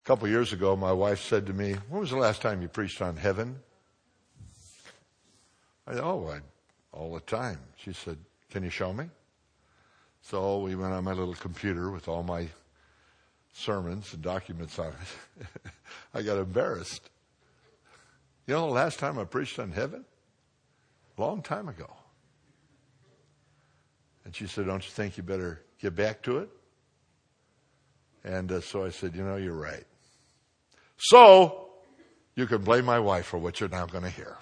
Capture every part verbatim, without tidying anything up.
A couple of years ago, my wife said to me, when was the last time you preached on heaven? I said, oh, I, all the time. She said, can you show me? So we went on my little computer with all my sermons and documents on it. I got embarrassed. You know the last time I preached on heaven? A long time ago. And she said, don't you think you better get back to it? And uh, so I said, you know, you're right. So, you can blame my wife for what you're now going to hear.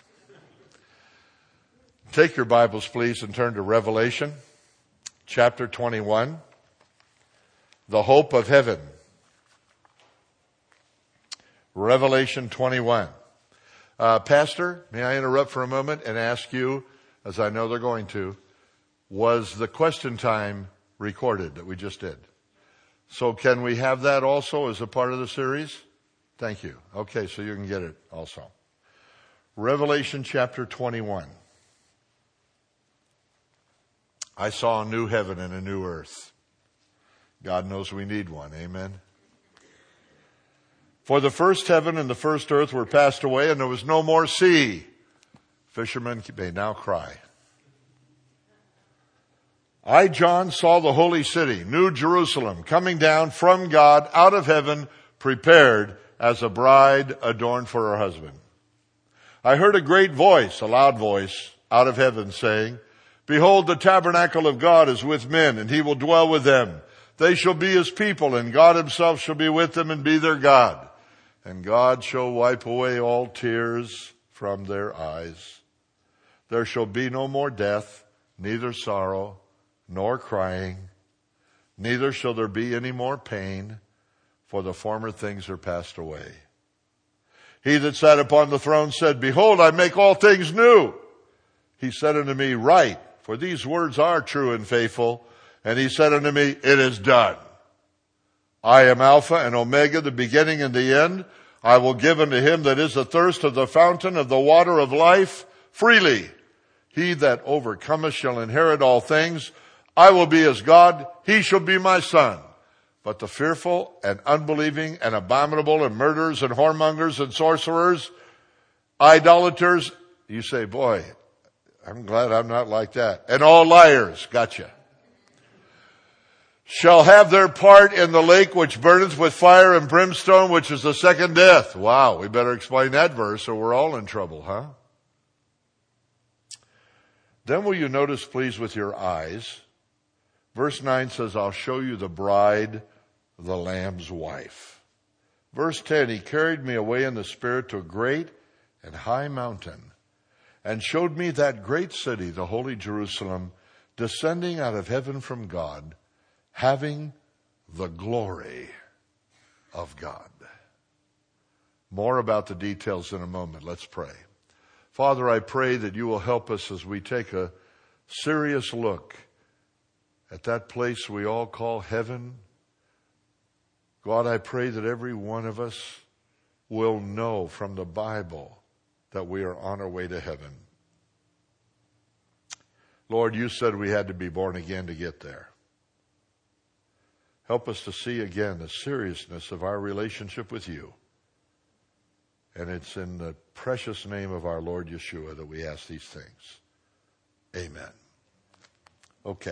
Take your Bibles, please, and turn to Revelation, chapter twenty-one, the hope of heaven. Revelation twenty-one. Uh, Pastor, may I interrupt for a moment and ask you, as I know they're going to, was the question time recorded that we just did? So can we have that also as a part of the series? Thank you. Okay, so you can get it also. Revelation chapter twenty-one. I saw a new heaven and a new earth. God knows we need one. Amen. For the first heaven and the first earth were passed away, and there was no more sea. Fishermen may now cry. I, John, saw the holy city, New Jerusalem, coming down from God out of heaven, prepared as a bride adorned for her husband. I heard a great voice, a loud voice, out of heaven saying, behold, the tabernacle of God is with men, and he will dwell with them. They shall be his people, and God himself shall be with them and be their God. And God shall wipe away all tears from their eyes. There shall be no more death, neither sorrow, nor crying, neither shall there be any more pain, for the former things are passed away. He that sat upon the throne said, behold, I make all things new. He said unto me, write, for these words are true and faithful. And he said unto me, it is done. I am Alpha and Omega, the beginning and the end. I will give unto him that is athirst of the fountain of the water of life freely. He that overcometh shall inherit all things. I will be his God, he shall be my son. But the fearful and unbelieving and abominable and murderers and whoremongers and sorcerers, idolaters, you say, boy, I'm glad I'm not like that. And all liars, gotcha, shall have their part in the lake which burneth with fire and brimstone, which is the second death. Wow, we better explain that verse or we're all in trouble, huh? Then will you notice, please, with your eyes, verse nine says, I'll show you the bride, the Lamb's wife. Verse ten, he carried me away in the Spirit to a great and high mountain, and showed me that great city, the holy Jerusalem, descending out of heaven from God, having the glory of God. More about the details in a moment. Let's pray. Father, I pray that you will help us as we take a serious look at that place we all call heaven. God, I pray that every one of us will know from the Bible that we are on our way to heaven. Lord, you said we had to be born again to get there. Help us to see again the seriousness of our relationship with you. And it's in the precious name of our Lord Yeshua that we ask these things. Amen. Okay.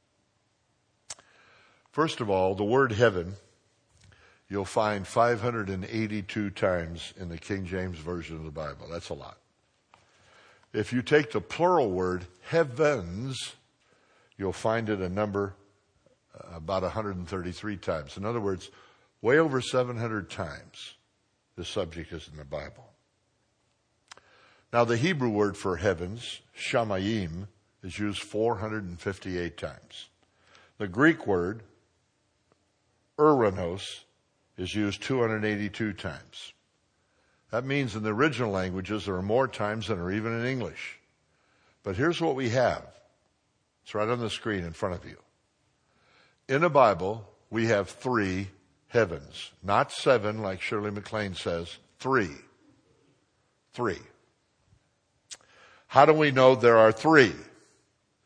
First of all, the word heaven, you'll find five hundred eighty-two times in the King James Version of the Bible. That's a lot. If you take the plural word heavens, you'll find it a number uh, about one hundred thirty-three times. In other words, way over seven hundred times the subject is in the Bible. Now, the Hebrew word for heavens, shamayim, is used four hundred fifty-eight times. The Greek word, uranos, is used two hundred eighty-two times. That means in the original languages there are more times than are even in English. But here's what we have. It's right on the screen in front of you. In the Bible, we have three heavens. Not seven, like Shirley MacLaine says. Three. Three. How do we know there are three?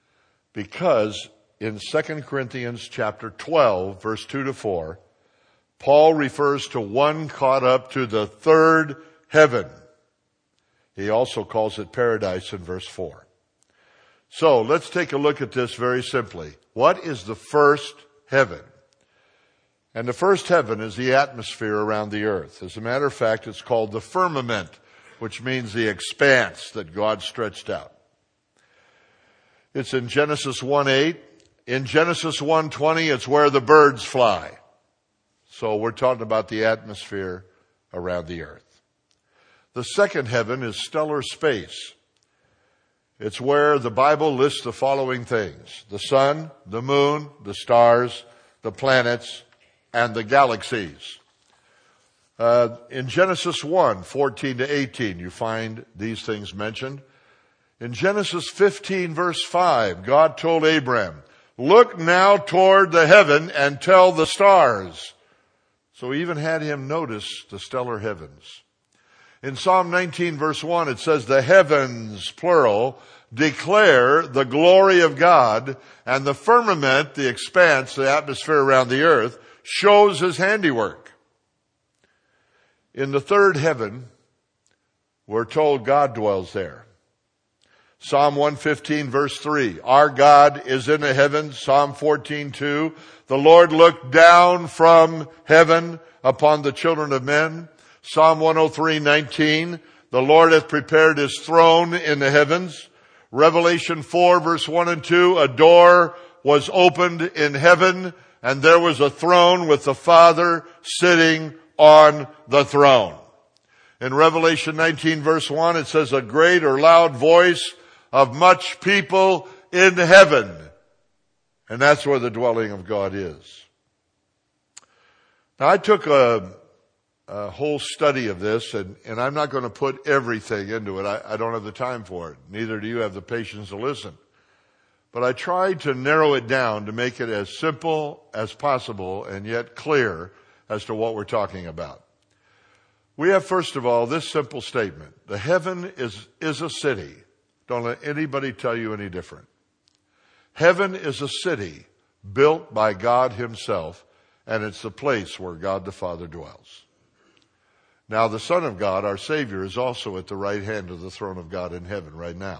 Because in Second Corinthians chapter twelve, verse two to four, Paul refers to one caught up to the third heaven. He also calls it paradise in verse four. So let's take a look at this very simply. What is the first heaven? And the first heaven is the atmosphere around the earth. As a matter of fact, it's called the firmament, which means the expanse that God stretched out. It's in Genesis one eight. In Genesis one twenty, it's where the birds fly. So we're talking about the atmosphere around the earth. The second heaven is stellar space. It's where the Bible lists the following things: the sun, the moon, the stars, the planets, and the galaxies. Uh, in Genesis one, fourteen to eighteen, you find these things mentioned. In Genesis fifteen, verse five, God told Abraham, "Look now toward the heaven and tell the stars." So he even had him notice the stellar heavens. In Psalm nineteen, verse one, it says, "The heavens," plural, "declare the glory of God, and the firmament," the expanse, the atmosphere around the earth, "shows his handiwork." In the third heaven, we're told God dwells there. Psalm one fifteen, verse three, "Our God is in the heavens." Psalm fourteen, two, "The Lord looked down from heaven upon the children of men." Psalm one oh three, nineteen, "The Lord hath prepared his throne in the heavens." Revelation four, verse one and two, "A door was opened in heaven, and there was a throne with the Father sitting on the throne." In Revelation nineteen, verse one, it says, "A great or loud voice of much people in heaven." And that's where the dwelling of God is. Now, I took a, a whole study of this, and, and I'm not going to put everything into it. I, I don't have the time for it. Neither do you have the patience to listen. But I tried to narrow it down to make it as simple as possible and yet clear as to what we're talking about. We have, first of all, this simple statement: the heaven is, is a city. Don't let anybody tell you any different. Heaven is a city built by God himself, and it's the place where God the Father dwells. Now, the Son of God, our Savior, is also at the right hand of the throne of God in heaven right now.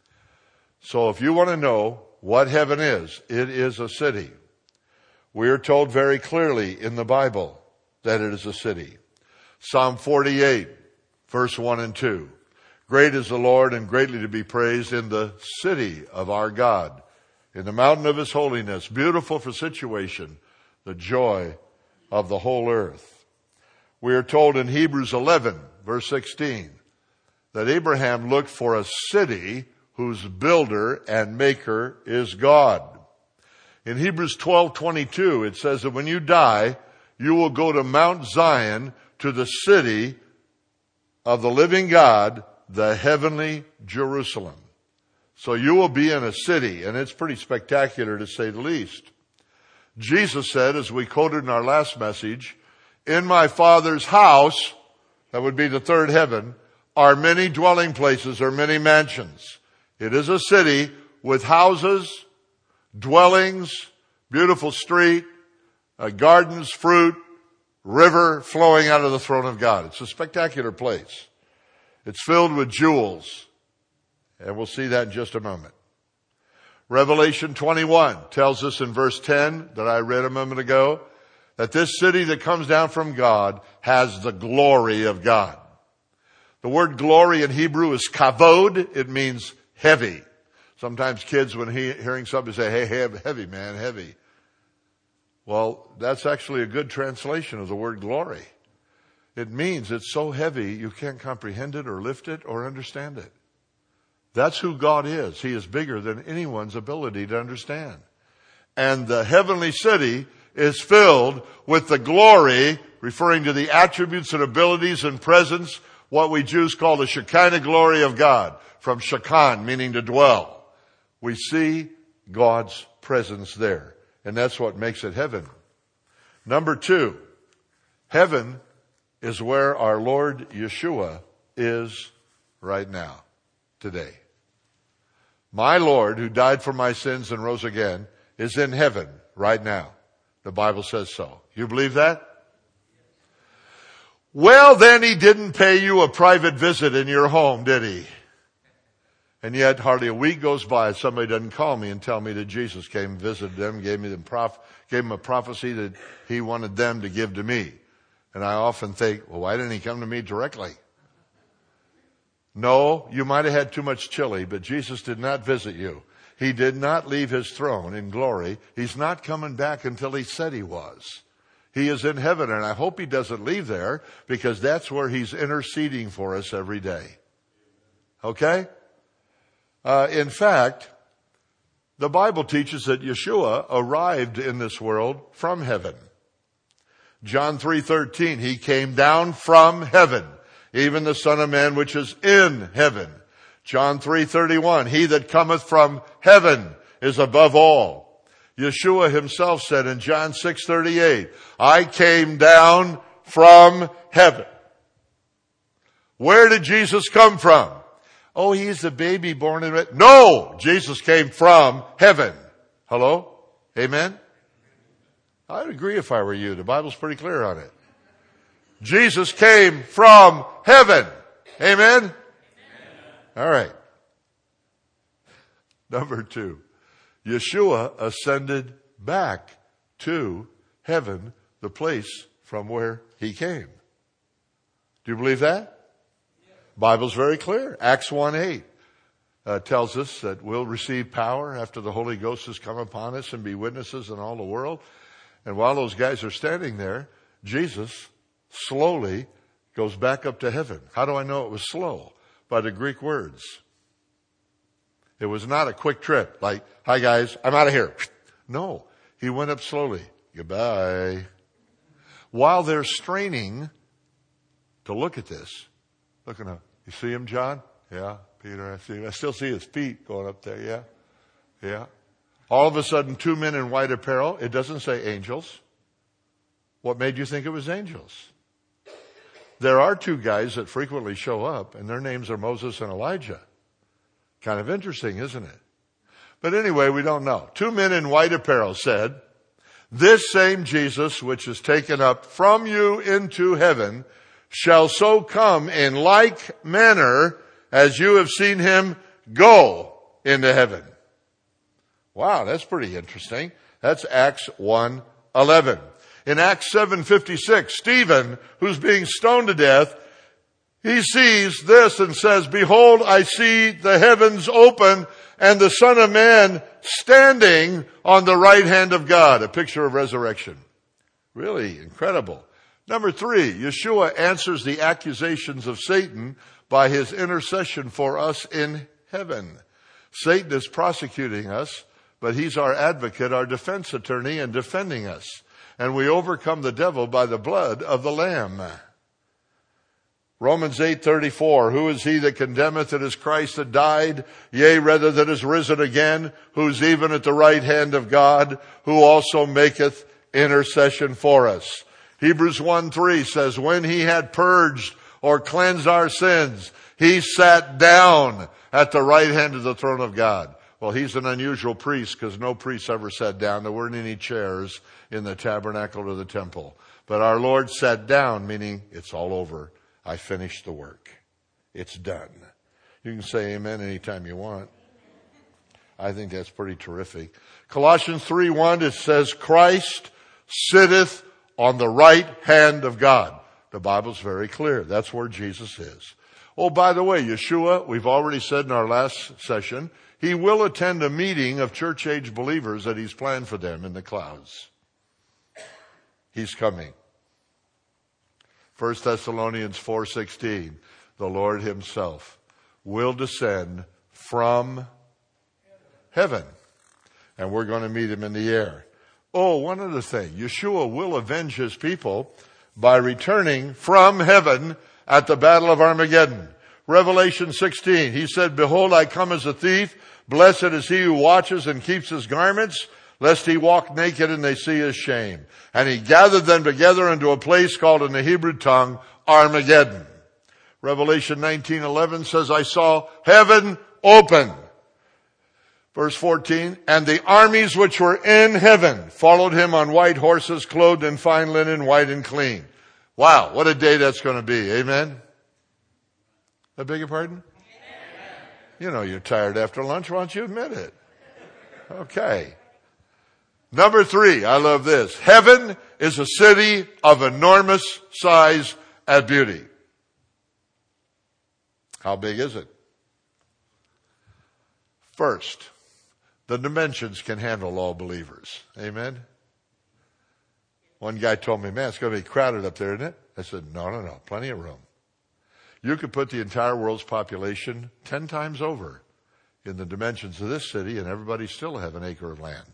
So if you want to know what heaven is, it is a city. We are told very clearly in the Bible that it is a city. Psalm forty-eight, verse one and two. "Great is the Lord and greatly to be praised in the city of our God, in the mountain of his holiness, beautiful for situation, the joy of the whole earth." We are told in Hebrews eleven, verse sixteen, that Abraham looked for a city whose builder and maker is God. In Hebrews twelve twenty-two, it says that when you die, you will go to Mount Zion, to the city of the living God, the heavenly Jerusalem. So you will be in a city, and it's pretty spectacular to say the least. Jesus said, as we quoted in our last message, "In my Father's house," that would be the third heaven, "are many dwelling places," or many mansions. It is a city with houses, dwellings, beautiful street, uh, gardens, fruit, river flowing out of the throne of God. It's a spectacular place. It's filled with jewels. And we'll see that in just a moment. Revelation twenty-one tells us in verse ten that I read a moment ago that this city that comes down from God has the glory of God. The word glory in Hebrew is kavod. It means heavy. Sometimes kids, when he, hearing something, say, "Hey, heavy, man, heavy." Well, that's actually a good translation of the word glory. It means it's so heavy you can't comprehend it or lift it or understand it. That's who God is. He is bigger than anyone's ability to understand. And the heavenly city is filled with the glory, referring to the attributes and abilities and presence, what we Jews call the Shekinah glory of God, from Shekan, meaning to dwell. We see God's presence there. And that's what makes it heaven. Number two, heaven is where our Lord Yeshua is right now, today. My Lord, who died for my sins and rose again, is in heaven right now. The Bible says so. You believe that? Well, then he didn't pay you a private visit in your home, did he? And yet hardly a week goes by, somebody doesn't call me and tell me that Jesus came and visited them, gave me the prof- gave them a prophecy that he wanted them to give to me. And I often think, well, why didn't he come to me directly? No, you might have had too much chili, but Jesus did not visit you. He did not leave his throne in glory. He's not coming back until he said he was. He is in heaven, and I hope he doesn't leave there, because that's where he's interceding for us every day. Okay? Uh, in fact, the Bible teaches that Yeshua arrived in this world from heaven. John three thirteen, he came down from heaven, even the Son of Man which is in heaven. John three thirty-one, he that cometh from heaven is above all. Yeshua himself said in John six thirty-eight, I came down from heaven. Where did Jesus come from? Oh, he's the baby born in it. No, Jesus came from heaven. Hello? Amen? I'd agree if I were you. The Bible's pretty clear on it. Jesus came from heaven. Amen? Amen. All right. Number two. Yeshua ascended back to heaven, the place from where he came. Do you believe that? Bible's very clear. Acts one eight uh, tells us that we'll receive power after the Holy Ghost has come upon us and be witnesses in all the world. And while those guys are standing there, Jesus slowly goes back up to heaven. How do I know it was slow? By the Greek words. It was not a quick trip like, hi guys, I'm out of here. No, he went up slowly. Goodbye. While they're straining to look at this, looking up. You see him, John? Yeah, Peter, I see him. I still see his feet going up there, yeah? Yeah. All of a sudden, two men in white apparel. It doesn't say angels. What made you think it was angels? There are two guys that frequently show up, and their names are Moses and Elijah. Kind of interesting, isn't it? But anyway, we don't know. Two men in white apparel said, this same Jesus, which is taken up from you into heaven, shall so come in like manner as you have seen him go into heaven. Wow, that's pretty interesting. That's Acts one eleven. In Acts seven fifty-six, Stephen, who's being stoned to death, he sees this and says, behold, I see the heavens open and the Son of Man standing on the right hand of God. A picture of resurrection. Really incredible. Number three, Yeshua answers the accusations of Satan by his intercession for us in heaven. Satan is prosecuting us, but he's our advocate, our defense attorney, and defending us. And we overcome the devil by the blood of the Lamb. Romans eight thirty-four, who is he that condemneth? It is Christ that died, yea, rather that is risen again, who's even at the right hand of God, who also maketh intercession for us. Hebrews one three says, when he had purged or cleansed our sins, he sat down at the right hand of the throne of God. Well, he's an unusual priest because no priest ever sat down. There weren't any chairs in the tabernacle or the temple. But our Lord sat down, meaning it's all over. I finished the work. It's done. You can say amen anytime you want. I think that's pretty terrific. Colossians three one, it says, Christ sitteth on the right hand of God. The Bible's very clear. That's where Jesus is. Oh, by the way, Yeshua, we've already said in our last session, he will attend a meeting of church-age believers that he's planned for them in the clouds. He's coming. First Thessalonians four sixteen, the Lord himself will descend from heaven. And we're going to meet him in the air. Oh, one other thing. Yeshua will avenge his people by returning from heaven at the battle of Armageddon. Revelation sixteen, he said, behold, I come as a thief. Blessed is he who watches and keeps his garments, lest he walk naked and they see his shame. And he gathered them together into a place called in the Hebrew tongue Armageddon. Revelation nineteen eleven says, I saw heaven open. Verse fourteen, and the armies which were in heaven followed him on white horses, clothed in fine linen, white and clean. Wow, what a day that's going to be. Amen? I beg your pardon? Amen. You know you're tired after lunch. Why don't you admit it? Okay. Number three, I love this. Heaven is a city of enormous size and beauty. How big is it? First, the dimensions can handle all believers. Amen? One guy told me, man, it's going to be crowded up there, isn't it? I said, no, no, no, plenty of room. You could put the entire world's population ten times over in the dimensions of this city, and everybody still have an acre of land.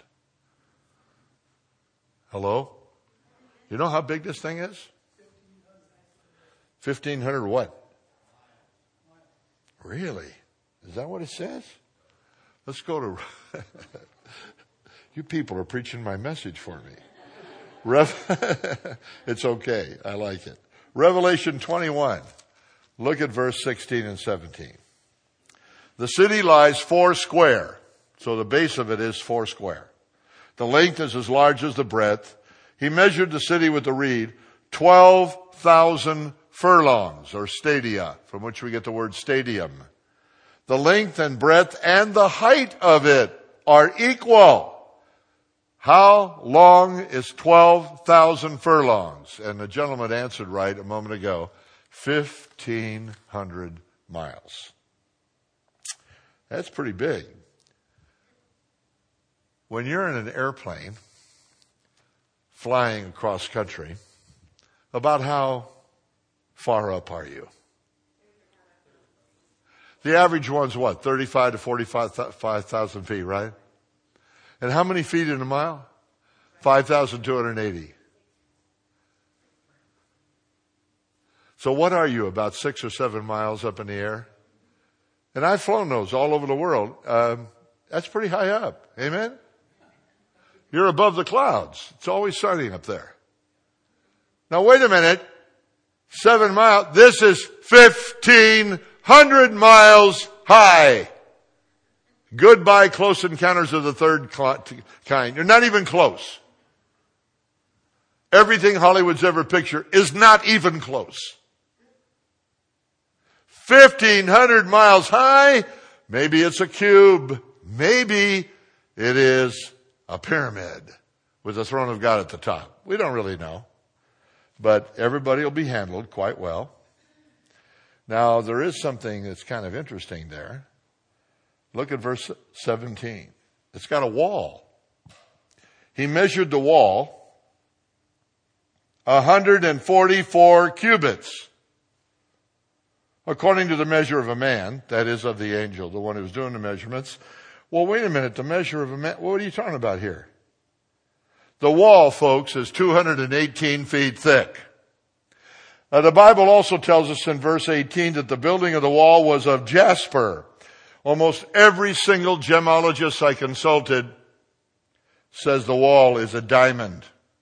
Hello? You know how big this thing is? fifteen hundred what? Really? Is that what it says? Let's go to... You people are preaching my message for me. Rev- it's okay. I like it. Revelation twenty-one. Look at verse sixteen and seventeen. The city lies four square. So the base of it is four square. The length is as large as the breadth. He measured the city with the reed, twelve thousand furlongs, or stadia, from which we get the word stadium. The length and breadth and the height of it are equal. How long is twelve thousand furlongs? And the gentleman answered right a moment ago, fifteen hundred miles. That's pretty big. When you're in an airplane flying across country, about how far up are you? The average one's what? thirty-five to forty-five thousand feet, right? And how many feet in a mile? five thousand two hundred eighty. So what are you, about six or seven miles up in the air? And I've flown those all over the world. Um, that's pretty high up. Amen? You're above the clouds. It's always sunny up there. Now wait a minute. Seven miles. This is fifteen hundred miles high. Goodbye, close encounters of the third kind. You're not even close. Everything Hollywood's ever pictured is not even close. fifteen hundred miles high. Maybe it's a cube. Maybe it is a pyramid with the throne of God at the top. We don't really know. But everybody will be handled quite well. Now, there is something that's kind of interesting there. Look at verse seventeen. It's got a wall. He measured the wall one hundred forty-four cubits. According to the measure of a man, that is of the angel, the one who's doing the measurements. Well, wait a minute, the measure of a man, what are you talking about here? The wall, folks, is two hundred eighteen feet thick. Now, the Bible also tells us in verse eighteen that the building of the wall was of jasper. Almost every single gemologist I consulted says the wall is a diamond.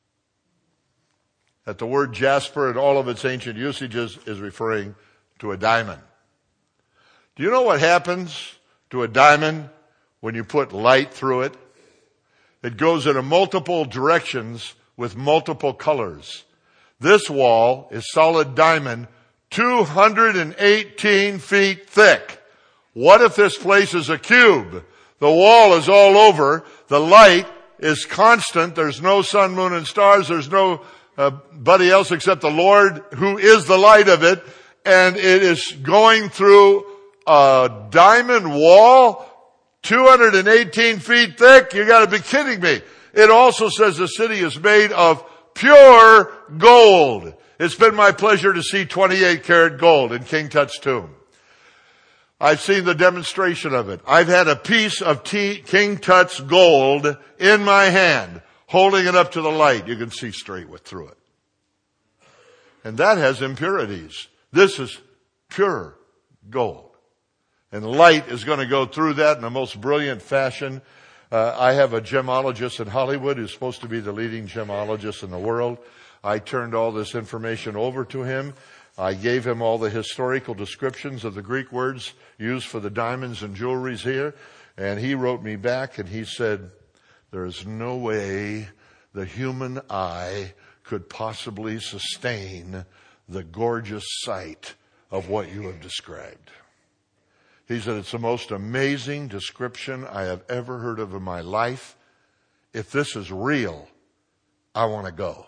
That the word jasper in all of its ancient usages is referring to a diamond. Do you know what happens to a diamond when you put light through it? It goes in multiple directions with multiple colors. This wall is solid diamond, two hundred eighteen feet thick. What if this place is a cube? The wall is all over. The light is constant. There's no sun, moon, and stars. There's no uh, buddy else except the Lord who is the light of it. And it is going through a diamond wall, two hundred eighteen feet thick. You gotta be kidding me. It also says the city is made of pure gold. It's been my pleasure to see twenty-eight karat gold in King Tut's tomb. I've seen the demonstration of it. I've had a piece of T- King Tut's gold in my hand, holding it up to the light. You can see straight with through it. And that has impurities. This is pure gold. And light is going to go through that in the most brilliant fashion. Uh, I have a gemologist in Hollywood who's supposed to be the leading gemologist in the world. I turned all this information over to him. I gave him all the historical descriptions of the Greek words used for the diamonds and jewelries here. And he wrote me back and he said, there is no way the human eye could possibly sustain the gorgeous sight of what you have described. He said, it's the most amazing description I have ever heard of in my life. If this is real, I want to go.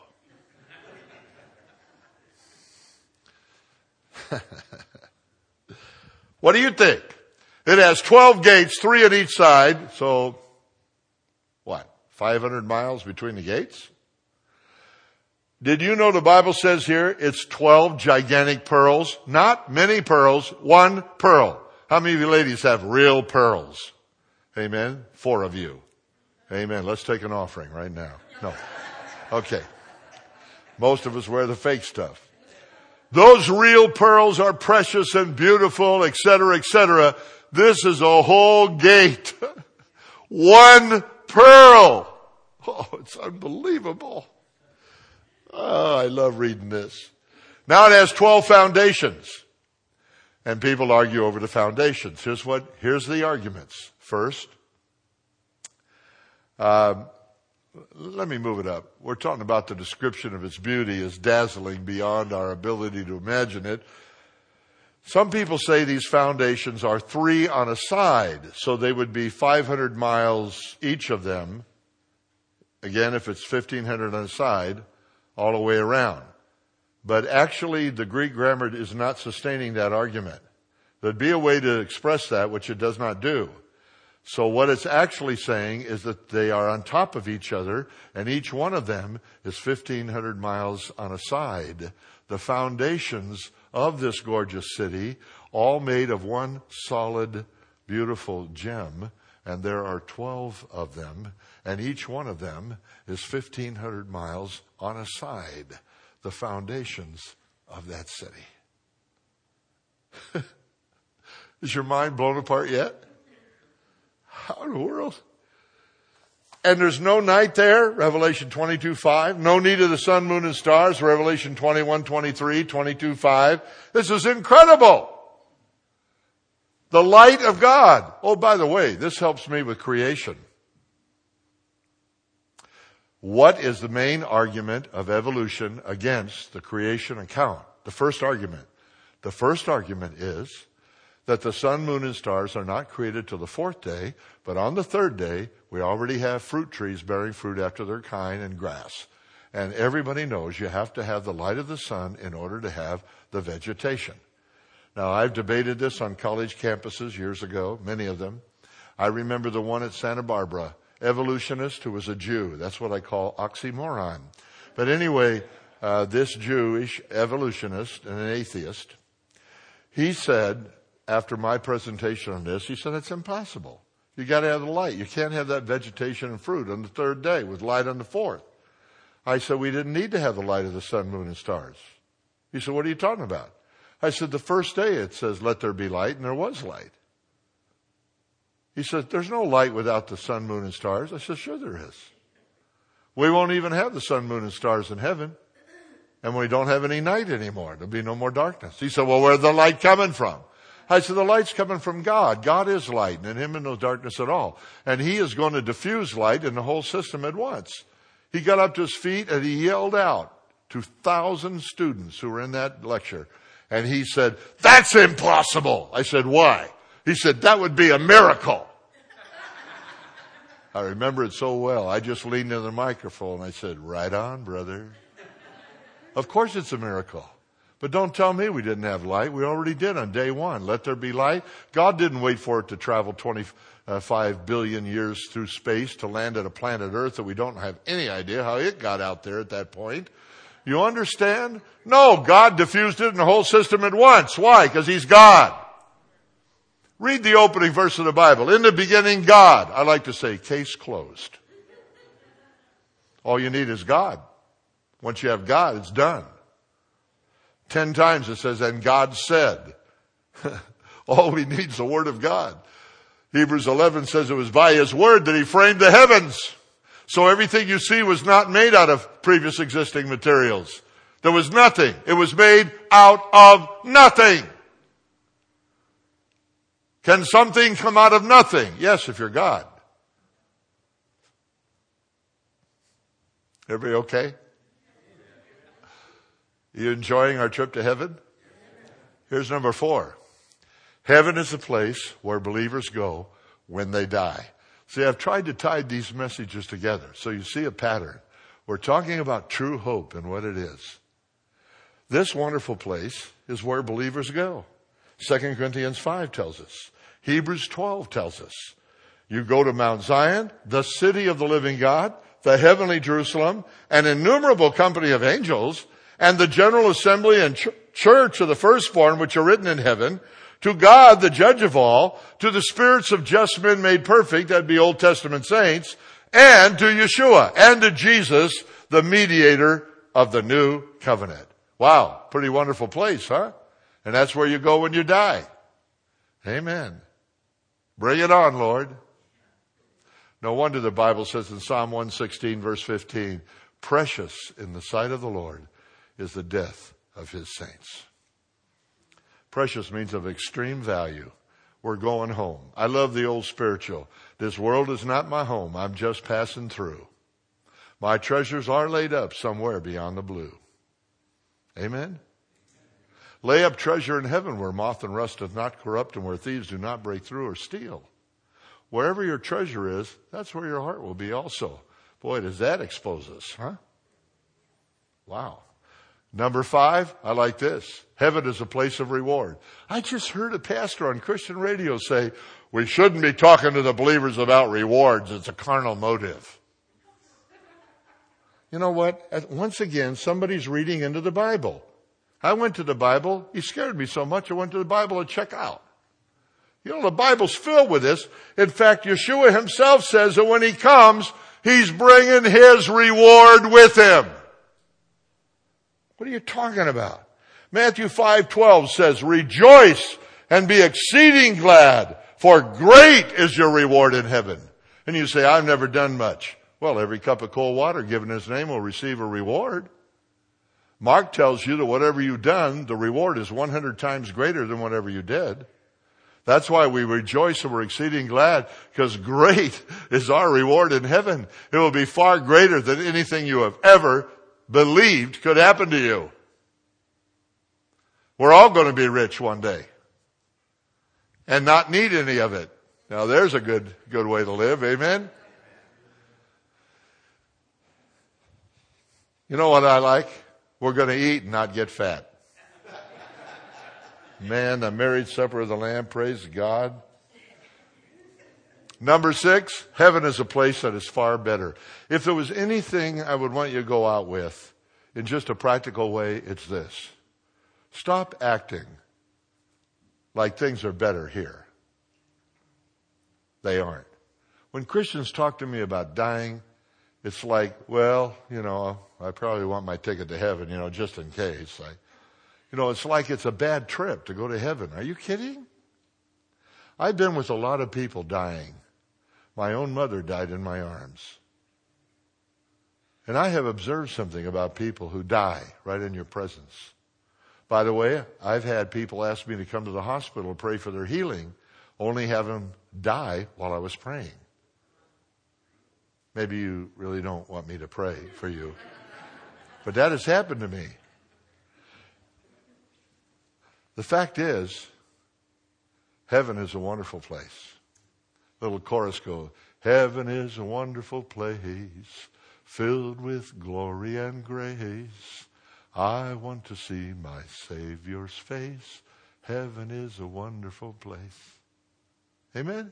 What do you think? It has twelve gates, three on each side. So, what, five hundred miles between the gates? Did you know the Bible says here it's twelve gigantic pearls? Not many pearls, one pearl. How many of you ladies have real pearls? Amen? Four of you. Amen. Let's take an offering right now. No. Okay. Most of us wear the fake stuff. Those real pearls are precious and beautiful, et cetera, et cetera. This is a whole gate. One pearl. Oh, it's unbelievable. Oh, I love reading this. Now it has twelve foundations. And people argue over the foundations. Here's what, here's the arguments. First, uh, let me move it up. We're talking about the description of its beauty as dazzling beyond our ability to imagine it. Some people say these foundations are three on a side, so they would be five hundred miles each of them. Again, if it's fifteen hundred on a side, all the way around. But actually, the Greek grammar is not sustaining that argument. There'd be a way to express that, which it does not do. So what it's actually saying is that they are on top of each other, and each one of them is fifteen hundred miles on a side. The foundations of this gorgeous city, all made of one solid, beautiful gem, and there are twelve of them, and each one of them is fifteen hundred miles on a side. The foundations of that city. Is your mind blown apart yet? How in the world? And there's no night there, Revelation twenty-two five. No need of the sun, moon, and stars, Revelation twenty-one twenty-three, twenty-two five. This is incredible. The light of God. Oh, by the way, this helps me with creation. What is the main argument of evolution against the creation account? The first argument. The first argument is that the sun, moon, and stars are not created till the fourth day, but on the third day, we already have fruit trees bearing fruit after their kind and grass. And everybody knows you have to have the light of the sun in order to have the vegetation. Now, I've debated this on college campuses years ago, many of them. I remember the one at Santa Barbara, evolutionist who was a Jew. That's what I call oxymoron. But anyway, uh, this Jewish evolutionist and an atheist, he said, after my presentation on this, he said, it's impossible. You got to have the light. You can't have that vegetation and fruit on the third day with light on the fourth. I said, we didn't need to have the light of the sun, moon, and stars. He said, what are you talking about? I said, the first day it says, let there be light, and there was light. He said, there's no light without the sun, moon, and stars. I said, sure there is. We won't even have the sun, moon, and stars in heaven. And we don't have any night anymore. There'll be no more darkness. He said, well, where's the light coming from? I said, the light's coming from God. God is light, and in him is no darkness at all. And he is going to diffuse light in the whole system at once. He got up to his feet and he yelled out to thousand students who were in that lecture. And he said, that's impossible. I said, why? He said, that would be a miracle. I remember it so well. I just leaned into the microphone and I said, right on, brother. Of course it's a miracle. But don't tell me we didn't have light. We already did on day one. Let there be light. God didn't wait for it to travel twenty-five billion years through space to land at a planet Earth that we don't have any idea how it got out there at that point. You understand? No, God diffused it in the whole system at once. Why? Because he's God. Read the opening verse of the Bible. In the beginning, God. I like to say, case closed. All you need is God. Once you have God, it's done. Ten times it says, and God said. All we need is the word of God. Hebrews eleven says it was by his word that he framed the heavens. So everything you see was not made out of previous existing materials. There was nothing. It was made out of nothing. Can something come out of nothing? Yes, if you're God. Everybody okay? You enjoying our trip to heaven? Here's number four. Heaven is a place where believers go when they die. See, I've tried to tie these messages together so you see a pattern. We're talking about true hope and what it is. This wonderful place is where believers go. Second Corinthians five tells us. Hebrews twelve tells us. You go to Mount Zion, the city of the living God, the heavenly Jerusalem, an innumerable company of angels, and the general assembly and ch- church of the firstborn, which are written in heaven, to God, the judge of all, to the spirits of just men made perfect, that'd be Old Testament saints, and to Yeshua, and to Jesus, the mediator of the new covenant. Wow, pretty wonderful place, huh? And that's where you go when you die. Amen. Bring it on, Lord. No wonder the Bible says in Psalm one sixteen, verse fifteen, precious in the sight of the Lord is the death of his saints. Precious means of extreme value. We're going home. I love the old spiritual. This world is not my home. I'm just passing through. My treasures are laid up somewhere beyond the blue. Amen. Lay up treasure in heaven where moth and rust doth not corrupt and where thieves do not break through or steal. Wherever your treasure is, that's where your heart will be also. Boy, does that expose us, huh? Wow. Number five, I like this. Heaven is a place of reward. I just heard a pastor on Christian radio say, we shouldn't be talking to the believers about rewards. It's a carnal motive. You know what? Once again, somebody's reading into the Bible. I went to the Bible. He scared me so much I went to the Bible to check out. You know, the Bible's filled with this. In fact, Yeshua himself says that when he comes, he's bringing his reward with him. What are you talking about? Matthew five twelve says, rejoice and be exceeding glad, for great is your reward in heaven. And you say, I've never done much. Well, every cup of cold water given in his name will receive a reward. Mark tells you that whatever you've done, the reward is one hundred times greater than whatever you did. That's why we rejoice and we're exceeding glad, because great is our reward in heaven. It will be far greater than anything you have ever believed could happen to you. We're all going to be rich one day and not need any of it. Now there's a good, good way to live. Amen. You know what I like? We're going to eat and not get fat. Man, the marriage supper of the Lamb, praise God. Number six, heaven is a place that is far better. If there was anything I would want you to go out with in just a practical way, it's this. Stop acting like things are better here. They aren't. When Christians talk to me about dying, it's like, well, you know, I probably want my ticket to heaven, you know, just in case. I, you know, it's like it's a bad trip to go to heaven. Are you kidding? I've been with a lot of people dying. My own mother died in my arms. And I have observed something about people who die right in your presence. By the way, I've had people ask me to come to the hospital to pray for their healing, only have them die while I was praying. Maybe you really don't want me to pray for you. But that has happened to me. The fact is, heaven is a wonderful place. Little chorus go, heaven is a wonderful place, filled with glory and grace. I want to see my Savior's face. Heaven is a wonderful place. Amen?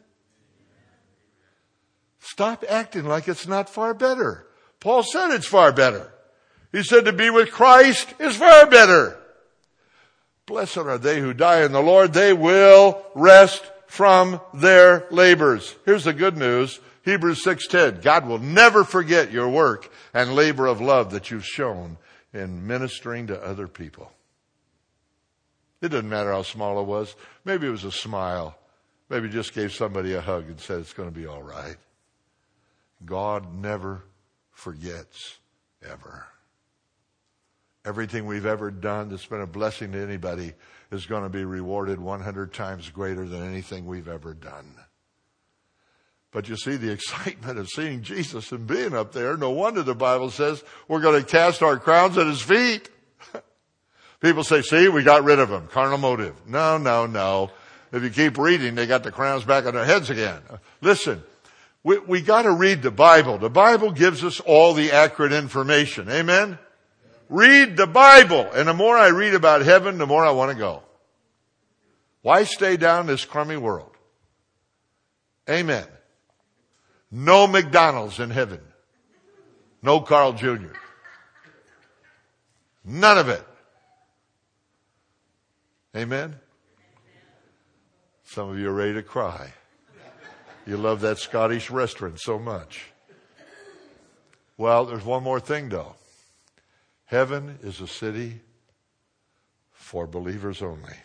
Stop acting like it's not far better. Paul said it's far better. He said to be with Christ is far better. Blessed are they who die in the Lord. They will rest from their labors. Here's the good news. Hebrews six ten. God will never forget your work and labor of love that you've shown in ministering to other people. It doesn't matter how small it was. Maybe it was a smile. Maybe just gave somebody a hug and said it's going to be all right. God never forgets, ever. Everything we've ever done that's been a blessing to anybody is going to be rewarded one hundred times greater than anything we've ever done. But you see the excitement of seeing Jesus and being up there. No wonder the Bible says we're going to cast our crowns at his feet. People say, see, we got rid of them. Carnal motive. No, no, no. If you keep reading, they got the crowns back on their heads again. Listen, we, we got to read the Bible. The Bible gives us all the accurate information. Amen? Read the Bible. And the more I read about heaven, the more I want to go. Why stay down this crummy world? Amen. No McDonald's in heaven. No Carl Junior None of it. Amen? Some of you are ready to cry. You love that Scottish restaurant so much. Well, there's one more thing though. Heaven is a city for believers only.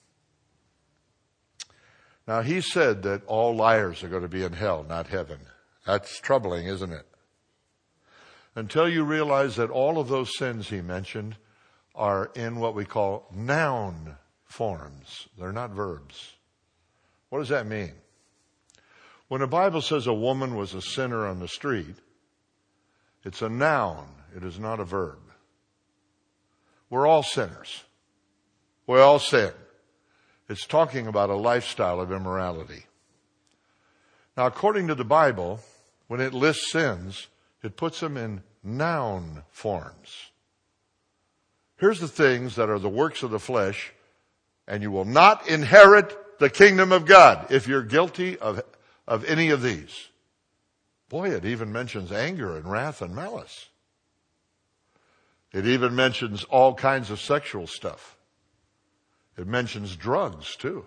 Now he said that all liars are going to be in hell, not heaven. That's troubling, isn't it? Until you realize that all of those sins he mentioned are in what we call noun forms. They're not verbs. What does that mean? When the Bible says a woman was a sinner on the street, it's a noun. It is not a verb. We're all sinners. We all sin. It's talking about a lifestyle of immorality. Now, according to the Bible, when it lists sins, it puts them in noun forms. Here's the things that are the works of the flesh, and you will not inherit the kingdom of God if you're guilty of, of any of these. Boy, it even mentions anger and wrath and malice. It even mentions all kinds of sexual stuff. It mentions drugs too.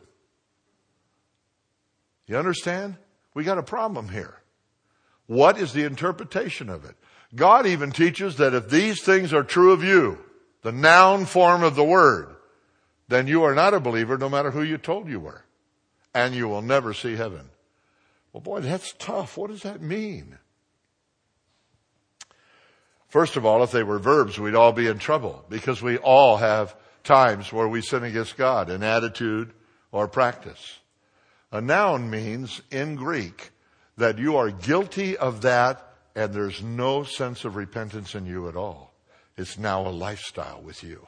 You understand? We got a problem here. What is the interpretation of it? God even teaches that if these things are true of you, the noun form of the word, then you are not a believer no matter who you told you were. And you will never see heaven. Well, boy, that's tough. What does that mean? First of all, if they were verbs, we'd all be in trouble because we all have times where we sin against God in attitude or practice. A noun means, in Greek, that you are guilty of that and there's no sense of repentance in you at all. It's now a lifestyle with you.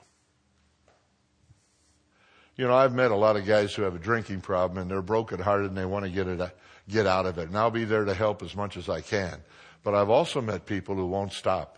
You know, I've met a lot of guys who have a drinking problem and they're brokenhearted and they want to get it, get out of it. And I'll be there to help as much as I can. But I've also met people who won't stop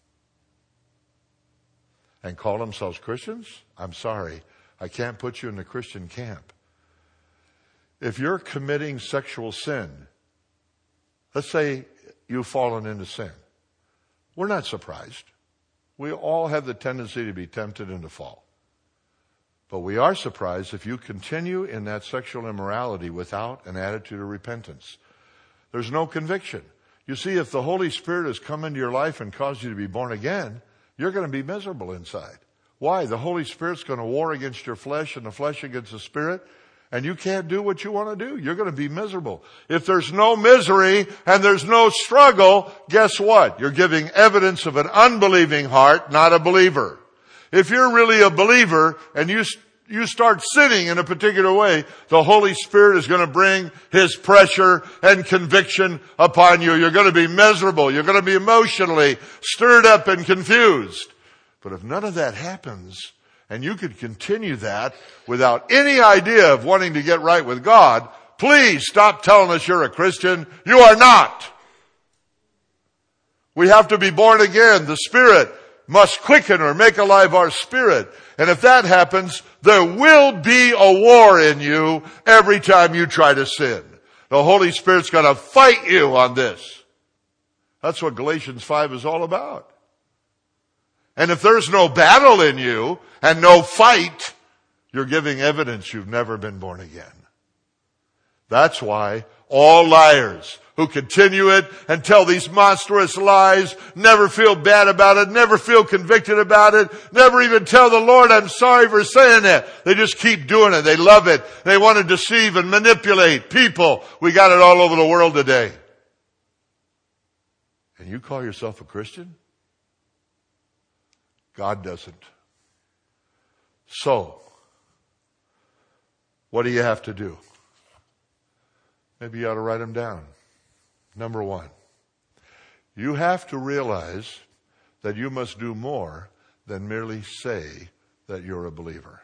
and call themselves Christians. I'm sorry, I can't put you in the Christian camp. If you're committing sexual sin, let's say you've fallen into sin. We're not surprised. We all have the tendency to be tempted and to fall. But we are surprised if you continue in that sexual immorality without an attitude of repentance. There's no conviction. You see, if the Holy Spirit has come into your life and caused you to be born again, you're going to be miserable inside. Why? The Holy Spirit's going to war against your flesh and the flesh against the Spirit. And you can't do what you want to do. You're going to be miserable. If there's no misery and there's no struggle, guess what? You're giving evidence of an unbelieving heart, not a believer. If you're really a believer and you you start sinning in a particular way, the Holy Spirit is going to bring His pressure and conviction upon you. You're going to be miserable. You're going to be emotionally stirred up and confused. But if none of that happens, and you could continue that without any idea of wanting to get right with God, please stop telling us you're a Christian. You are not. We have to be born again. The Spirit must quicken or make alive our spirit. And if that happens, there will be a war in you every time you try to sin. The Holy Spirit's going to fight you on this. That's what Galatians five is all about. And if there's no battle in you and no fight, you're giving evidence you've never been born again. That's why all liars who continue it and tell these monstrous lies never feel bad about it, never feel convicted about it, never even tell the Lord, I'm sorry for saying that. They just keep doing it. They love it. They want to deceive and manipulate people. We got it all over the world today. And you call yourself a Christian? God doesn't. So, what do you have to do? Maybe you ought to write them down. Number one, you have to realize that you must do more than merely say that you're a believer.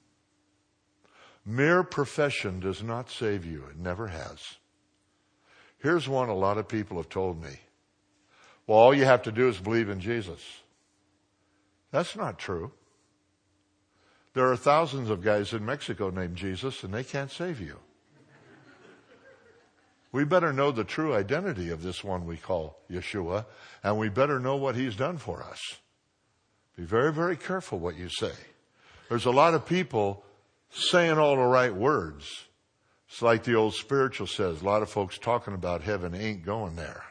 Mere profession does not save you. It never has. Here's one a lot of people have told me. Well, all you have to do is believe in Jesus. That's not true. There are thousands of guys in Mexico named Jesus, and they can't save you. We better know the true identity of this one we call Yeshua, and we better know what he's done for us. Be very, very careful what you say. There's a lot of people saying all the right words. It's like the old spiritual says, a lot of folks talking about heaven ain't going there.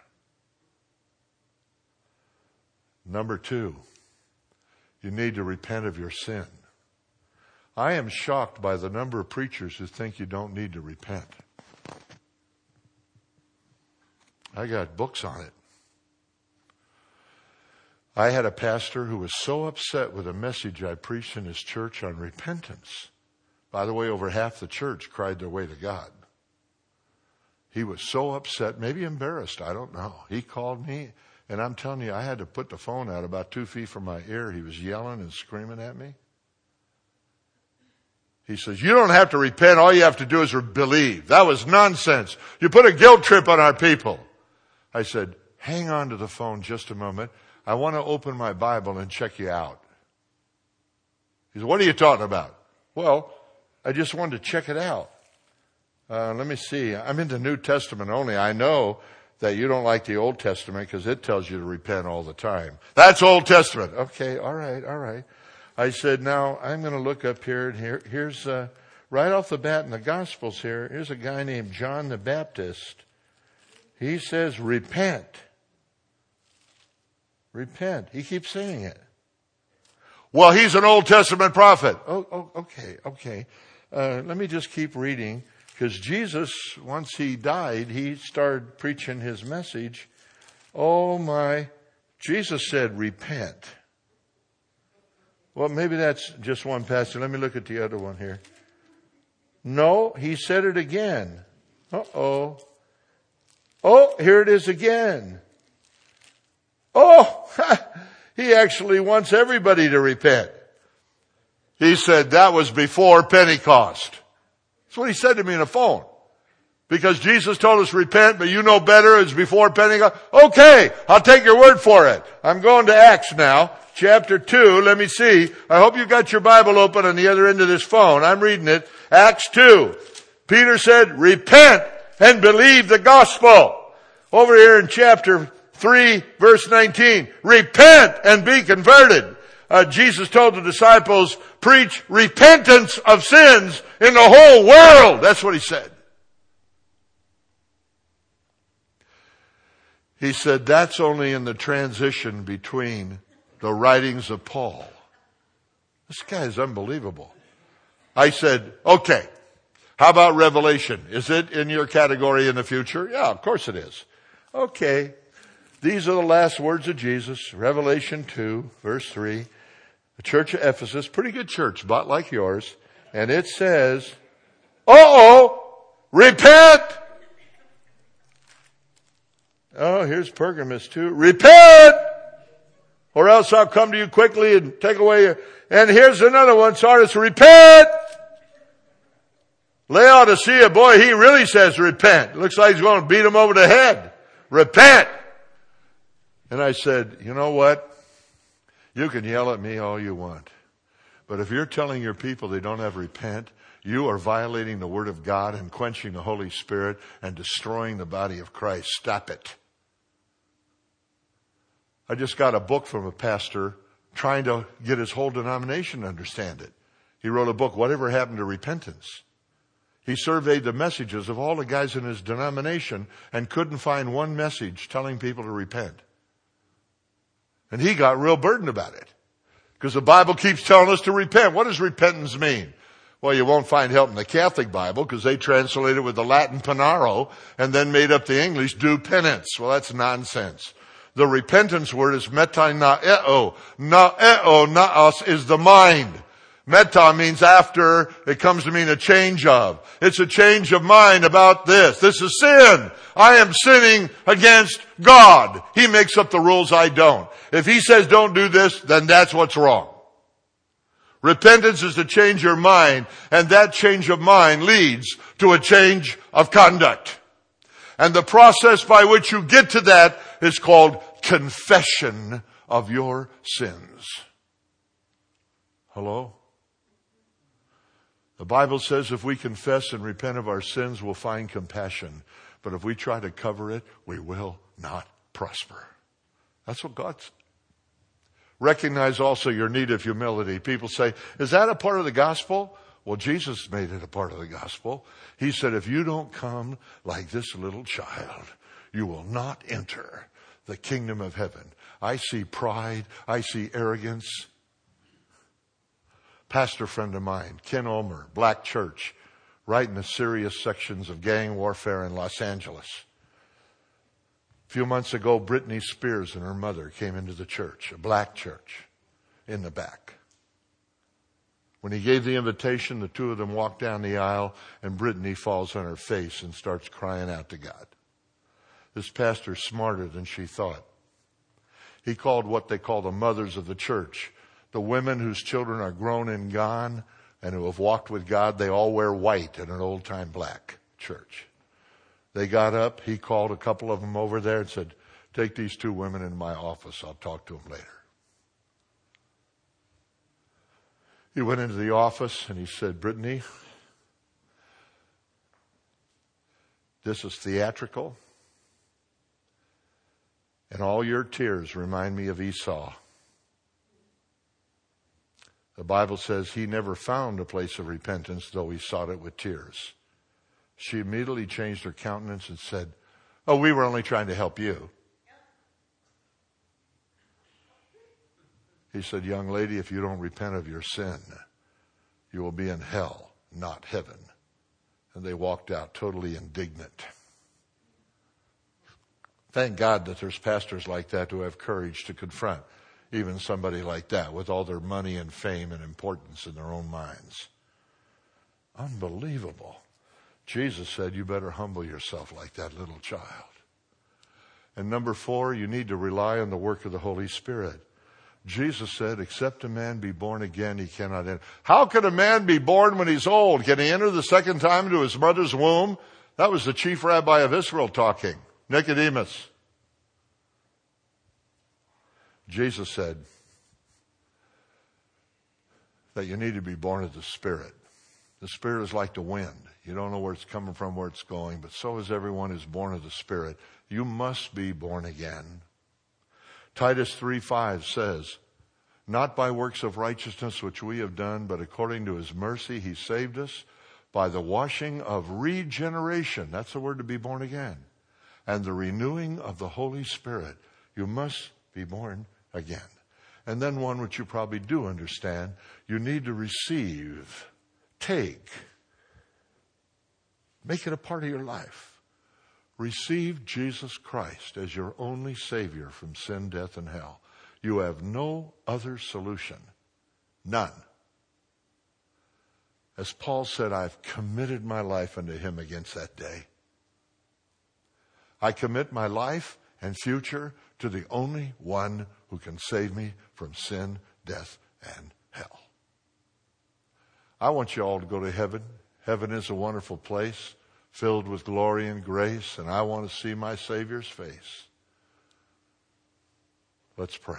Number two, you need to repent of your sin. I am shocked by the number of preachers who think you don't need to repent. I got books on it. I had a pastor who was so upset with a message I preached in his church on repentance. By the way, over half the church cried their way to God. He was so upset, maybe embarrassed, I don't know. He called me, and I'm telling you, I had to put the phone out about two feet from my ear. He was yelling and screaming at me. He says, you don't have to repent. All you have to do is believe. That was nonsense. You put a guilt trip on our people. I said, hang on to the phone just a moment. I want to open my Bible and check you out. He said, what are you talking about? Well, I just wanted to check it out. Uh, let me see. I'm in the New Testament only. I know that you don't like the Old Testament because it tells you to repent all the time. That's Old Testament. Okay, all right, all right. I said, now I'm going to look up here. And here here's uh, right off the bat in the Gospels here, here's a guy named John the Baptist. He says, repent. Repent. He keeps saying it. Well, he's an Old Testament prophet. Oh, oh okay, okay. Uh, let me just keep reading. Because Jesus, once he died, he started preaching his message. Oh my, Jesus said, repent. Well, maybe that's just one passage. Let me look at the other one here. No, he said it again. Uh-oh. Oh, here it is again. Oh, he actually wants everybody to repent. He said that was before Pentecost. That's what he said to me on the phone. Because Jesus told us repent, but you know better, it's before Pentecost. Okay, I'll take your word for it. I'm going to Acts now, chapter two. Let me see. I hope you got your Bible open on the other end of this phone. I'm reading it. Acts two. Peter said, repent and believe the gospel. Over here in chapter three, verse nineteen. Repent and be converted. Uh, Jesus told the disciples, preach repentance of sins in the whole world. That's what he said. He said that's only in the transition between the writings of Paul. This guy is unbelievable. I said, okay, how about Revelation? Is it in your category in the future? Yeah, of course it is. Okay, these are the last words of Jesus. Revelation two, verse three. The church of Ephesus, pretty good church, but like yours. And it says, uh-oh, repent. Oh, here's Pergamos too. Repent, or else I'll come to you quickly and take away your... And here's another one, Sardis, repent. Laodicea, boy, he really says repent. Looks like he's going to beat him over the head. Repent. And I said, you know what? You can yell at me all you want. But if you're telling your people they don't have repent, you are violating the Word of God and quenching the Holy Spirit and destroying the body of Christ. Stop it. I just got a book from a pastor trying to get his whole denomination to understand it. He wrote a book, Whatever Happened to Repentance? He surveyed the messages of all the guys in his denomination and couldn't find one message telling people to repent. And he got real burdened about it. Because the Bible keeps telling us to repent. What does repentance mean? Well, you won't find help in the Catholic Bible because they translated it with the Latin panaro and then made up the English, do penance. Well, that's nonsense. The repentance word is metanoeo. Naeo, naos, is the mind. Meta means after. It comes to mean a change of. It's a change of mind about this. This is sin. I am sinning against God. He makes up the rules, I don't. If he says don't do this, then that's what's wrong. Repentance is to change your mind, and that change of mind leads to a change of conduct. And the process by which you get to that is called confession of your sins. Hello? The Bible says if we confess and repent of our sins, we'll find compassion. But if we try to cover it, we will not prosper. That's what God said. Recognize also your need of humility. People say, is that a part of the gospel? Well, Jesus made it a part of the gospel. He said, if you don't come like this little child, you will not enter the kingdom of heaven. I see pride. I see arrogance. Pastor friend of mine, Ken Ulmer, Black Church, right in the serious sections of gang warfare in Los Angeles. A few months ago, Britney Spears and her mother came into the church, a black church, in the back. When he gave the invitation, the two of them walked down the aisle, and Britney falls on her face and starts crying out to God. This pastor's smarter than she thought. He called what they call the mothers of the church, the women whose children are grown and gone and who have walked with God. They all wear white in an old-time black church. They got up. He called a couple of them over there and said, take these two women into my office. I'll talk to them later. He went into the office and he said, Brittany, this is theatrical. And all your tears remind me of Esau. The Bible says he never found a place of repentance, though he sought it with tears. She immediately changed her countenance and said, oh, we were only trying to help you. He said, young lady, if you don't repent of your sin, you will be in hell, not heaven. And they walked out totally indignant. Thank God that there's pastors like that who have courage to confront even somebody like that with all their money and fame and importance in their own minds. Unbelievable. Jesus said, you better humble yourself like that little child. And number four, you need to rely on the work of the Holy Spirit. Jesus said, except a man be born again, he cannot enter. How can a man be born when he's old? Can he enter the second time into his mother's womb? That was the chief rabbi of Israel talking, Nicodemus. Jesus said that you need to be born of the Spirit. The Spirit is like the wind. You don't know where it's coming from, where it's going, but so is everyone who's born of the Spirit. You must be born again. Titus three five says, not by works of righteousness which we have done, but according to his mercy he saved us by the washing of regeneration. That's the word to be born again. And the renewing of the Holy Spirit. You must be born again. And then one which you probably do understand, you need to receive, take, make it a part of your life. Receive Jesus Christ as your only Savior from sin, death, and hell. You have no other solution. None. As Paul said, I've committed my life unto him against that day. I commit my life and future to the only one who can save me from sin, death, and hell. I want you all to go to heaven. Heaven is a wonderful place filled with glory and grace, and I want to see my Savior's face. Let's pray.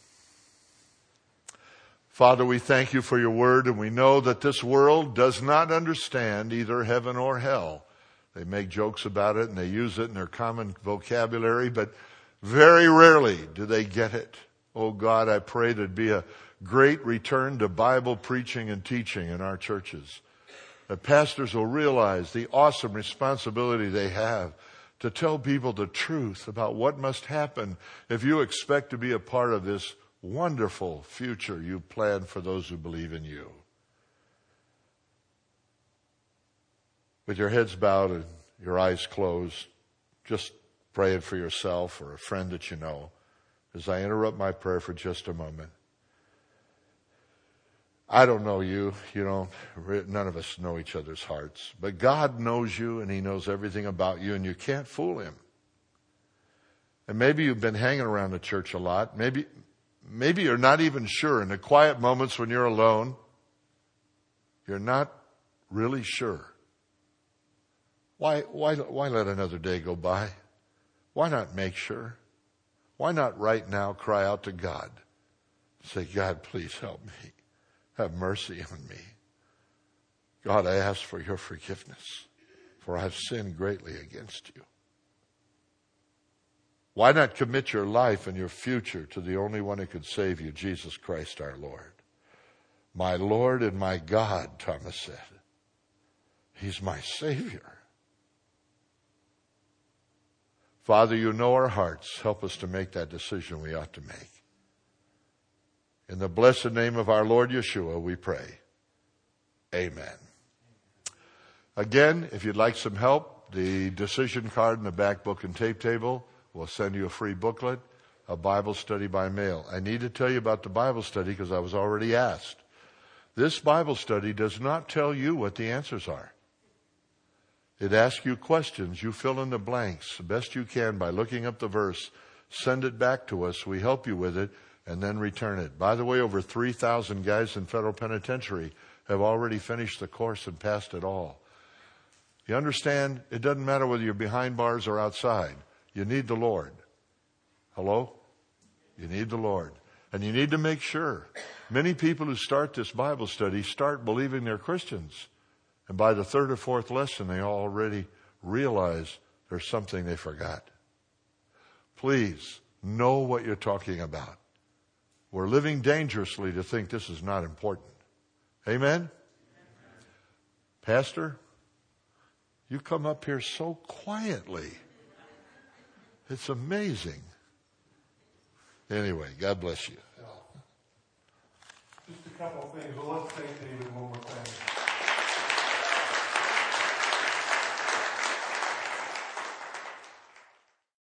Father, we thank you for your word, and we know that this world does not understand either heaven or hell. They make jokes about it and they use it in their common vocabulary, but very rarely do they get it. Oh God, I pray there'd be a great return to Bible preaching and teaching in our churches. That pastors will realize the awesome responsibility they have to tell people the truth about what must happen if you expect to be a part of this wonderful future you plan for those who believe in you. With your heads bowed and your eyes closed, just pray it for yourself or a friend that you know as I interrupt my prayer for just a moment. I don't know you. You don't. None of us know each other's hearts. But God knows you, and he knows everything about you, and you can't fool him. And maybe you've been hanging around the church a lot. Maybe, maybe you're not even sure in the quiet moments when you're alone. you're not really sure. Why, why, why let another day go by? Why not make sure? Why not right now cry out to God? Say, God, please help me. Have mercy on me. God, I ask for your forgiveness, for I've sinned greatly against you. Why not commit your life and your future to the only one who could save you, Jesus Christ our Lord? My Lord and my God, Thomas said. He's my Savior. Father, you know our hearts. Help us to make that decision we ought to make. In the blessed name of our Lord Yeshua, we pray. Amen. Again, if you'd like some help, the decision card in the back book and tape table will send you a free booklet, a Bible study by mail. I need to tell you about the Bible study because I was already asked. This Bible study does not tell you what the answers are. It asks you questions. You fill in the blanks the best you can by looking up the verse. Send it back to us. We help you with it and then return it. By the way, over three thousand guys in federal penitentiary have already finished the course and passed it all. You understand? It doesn't matter whether you're behind bars or outside. You need the Lord. Hello? You need the Lord. And you need to make sure. Many people who start this Bible study start believing they're Christians. And by the third or fourth lesson, they already realize there's something they forgot. Please know what you're talking about. We're living dangerously to think this is not important. Amen? Amen. Pastor, you come up here so quietly. It's amazing. Anyway, God bless you. Just a couple of things. Well, let's take David one more time.